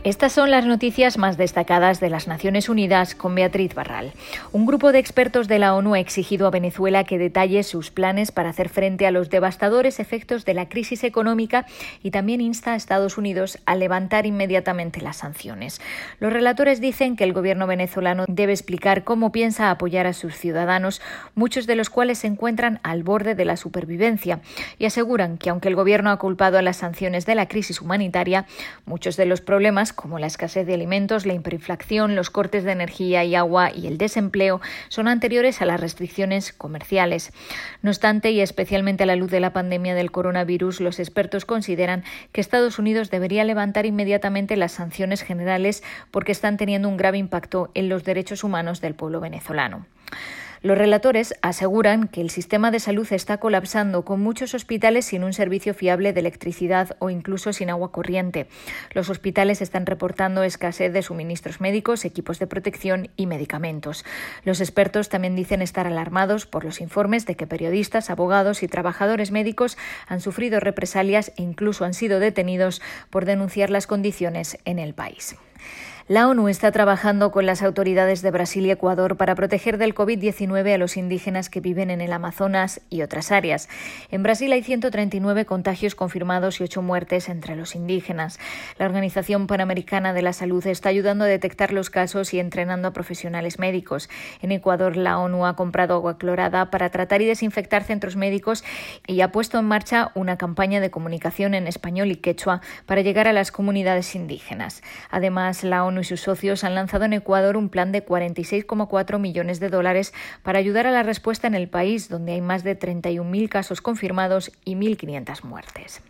Estas son las noticias más destacadas de las Naciones Unidas con Beatriz Barral. Un grupo de expertos de la ONU ha exigido a Venezuela que detalle sus planes para hacer frente a los devastadores efectos de la crisis económica y también insta a Estados Unidos a levantar inmediatamente las sanciones. Los relatores dicen que el gobierno venezolano debe explicar cómo piensa apoyar a sus ciudadanos, muchos de los cuales se encuentran al borde de la supervivencia, y aseguran que aunque el gobierno ha culpado a las sanciones de la crisis humanitaria, muchos de los problemas como la escasez de alimentos, la hiperinflación, los cortes de energía y agua y el desempleo son anteriores a las restricciones comerciales. No obstante, y especialmente a la luz de la pandemia del coronavirus, los expertos consideran que Estados Unidos debería levantar inmediatamente las sanciones generales porque están teniendo un grave impacto en los derechos humanos del pueblo venezolano. Los relatores aseguran que el sistema de salud está colapsando, con muchos hospitales sin un servicio fiable de electricidad o incluso sin agua corriente. Los hospitales están reportando escasez de suministros médicos, equipos de protección y medicamentos. Los expertos también dicen estar alarmados por los informes de que periodistas, abogados y trabajadores médicos han sufrido represalias e incluso han sido detenidos por denunciar las condiciones en el país. La ONU está trabajando con las autoridades de Brasil y Ecuador para proteger del COVID-19 a los indígenas que viven en el Amazonas y otras áreas. En Brasil hay 139 contagios confirmados y 8 muertes entre los indígenas. La Organización Panamericana de la Salud está ayudando a detectar los casos y entrenando a profesionales médicos. En Ecuador, la ONU ha comprado agua clorada para tratar y desinfectar centros médicos y ha puesto en marcha una campaña de comunicación en español y quechua para llegar a las comunidades indígenas. Además, la ONU y sus socios han lanzado en Ecuador un plan de $46,4 millones para ayudar a la respuesta en el país, donde hay más de 31.000 casos confirmados y 1.500 muertes.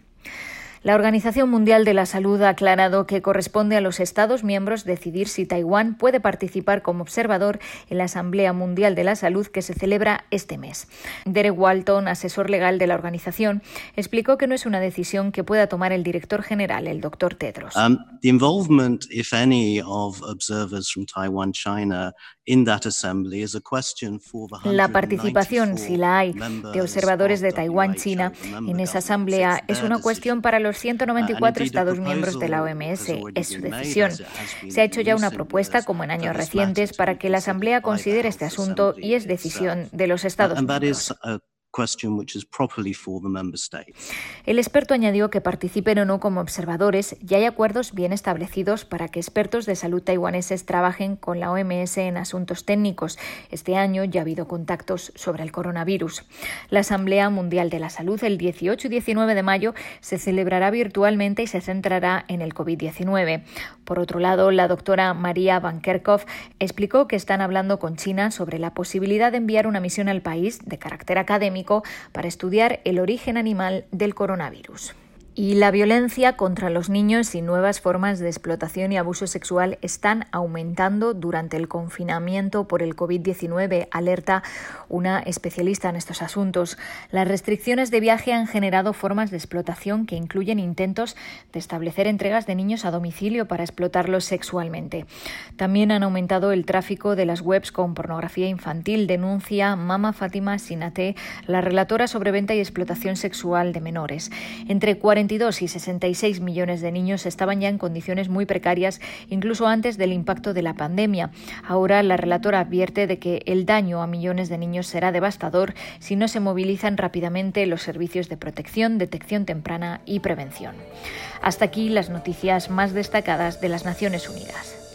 La Organización Mundial de la Salud ha aclarado que corresponde a los Estados miembros decidir si Taiwán puede participar como observador en la Asamblea Mundial de la Salud que se celebra este mes. Derek Walton, asesor legal de la organización, explicó que no es una decisión que pueda tomar el director general, el Dr. Tedros. The involvement, if any, of observers from Taiwan, China in that assembly is a question for the La participación, si la hay, de observadores de Taiwán, China en esa asamblea es una cuestión para los 194 Estados miembros de la OMS. Es su decisión. Se ha hecho ya una propuesta, como en años recientes, para que la asamblea considere este asunto y es decisión de los Estados miembros. El experto añadió que participen o no como observadores, ya hay acuerdos bien establecidos para que expertos de salud taiwaneses trabajen con la OMS en asuntos técnicos. Este año ya ha habido contactos sobre el coronavirus. La Asamblea Mundial de la Salud, el 18 y 19 de mayo, se celebrará virtualmente y se centrará en el COVID-19. Por otro lado, la doctora María Van Kerkhove explicó que están hablando con China sobre la posibilidad de enviar una misión al país de carácter académico para estudiar el origen animal del coronavirus. Y la violencia contra los niños y nuevas formas de explotación y abuso sexual están aumentando durante el confinamiento por el COVID-19, alerta una especialista en estos asuntos. Las restricciones de viaje han generado formas de explotación que incluyen intentos de establecer entregas de niños a domicilio para explotarlos sexualmente. También han aumentado el tráfico de las webs con pornografía infantil, denuncia Mama Fátima Sinaté, la relatora sobre venta y explotación sexual de menores. Entre 42 y 66 millones de niños estaban ya en condiciones muy precarias, incluso antes del impacto de la pandemia. Ahora la relatora advierte de que el daño a millones de niños será devastador si no se movilizan rápidamente los servicios de protección, detección temprana y prevención. Hasta aquí las noticias más destacadas de las Naciones Unidas.